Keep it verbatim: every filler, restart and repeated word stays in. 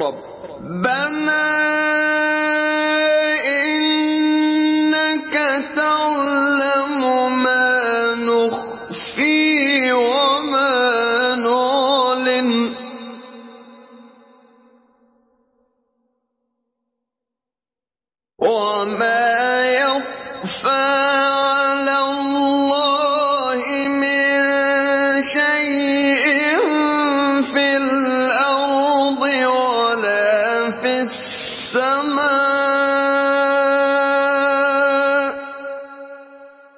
رَبَّنَا إِنَّكَ تَعْلَمُ مَا نُخْفِي وَمَا نُعْلِنُ وَمَا يَخْفَىٰ